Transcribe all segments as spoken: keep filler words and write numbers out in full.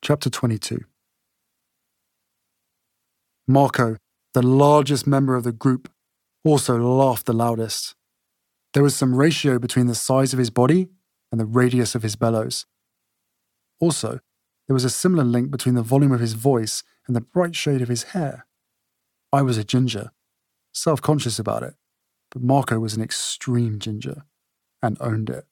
Chapter twenty-two. Marco, the largest member of the group, also laughed the loudest. There was some ratio between the size of his body and the radius of his bellows. Also, there was a similar link between the volume of his voice and the bright shade of his hair. I was a ginger, self-conscious about it, but Marco was an extreme ginger, and owned it.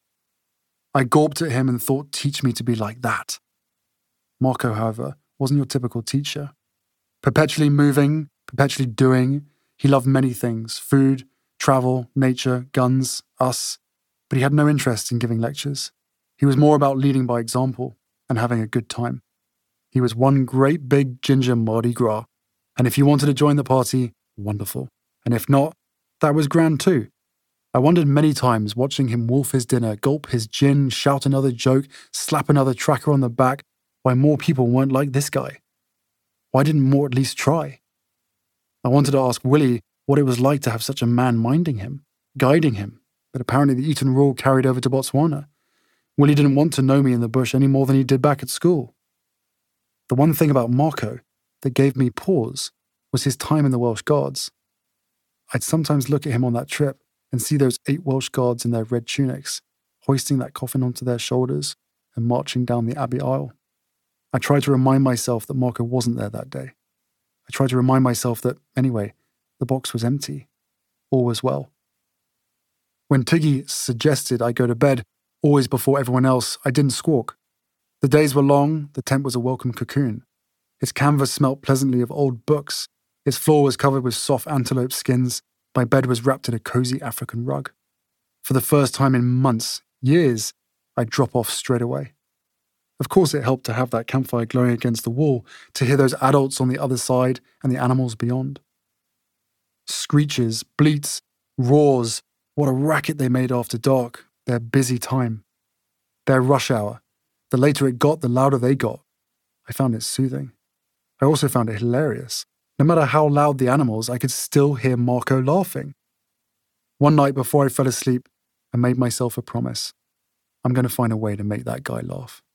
I gawped at him and thought, teach me to be like that. Marco, however, wasn't your typical teacher. Perpetually moving, perpetually doing, he loved many things: food, travel, nature, guns, us, but he had no interest in giving lectures. He was more about leading by example and having a good time. He was one great big ginger Mardi Gras, and if you wanted to join the party, wonderful. And if not, that was grand too. I wondered many times, watching him wolf his dinner, gulp his gin, shout another joke, slap another tracker on the back, why more people weren't like this guy. Why didn't more at least try? I wanted to ask Willie what it was like to have such a man minding him, guiding him, but apparently the Eton rule carried over to Botswana. Willie didn't want to know me in the bush any more than he did back at school. The one thing about Marco that gave me pause was his time in the Welsh Guards. I'd sometimes look at him on that trip and see those eight Welsh Guards in their red tunics, hoisting that coffin onto their shoulders and marching down the Abbey aisle. I tried to remind myself that Marco wasn't there that day. I tried to remind myself that, anyway, the box was empty. All was well. When Tiggy suggested I go to bed, always before everyone else, I didn't squawk. The days were long, the tent was a welcome cocoon. Its canvas smelt pleasantly of old books. Its floor was covered with soft antelope skins. My bed was wrapped in a cozy African rug. For the first time in months, years, I'd drop off straight away. Of course it helped to have that campfire glowing against the wall, to hear those adults on the other side and the animals beyond. Screeches, bleats, roars, what a racket they made after dark, their busy time. Their rush hour. The later it got, the louder they got. I found it soothing. I also found it hilarious. No matter how loud the animals, I could still hear Marco laughing. One night before I fell asleep, I made myself a promise. I'm going to find a way to make that guy laugh.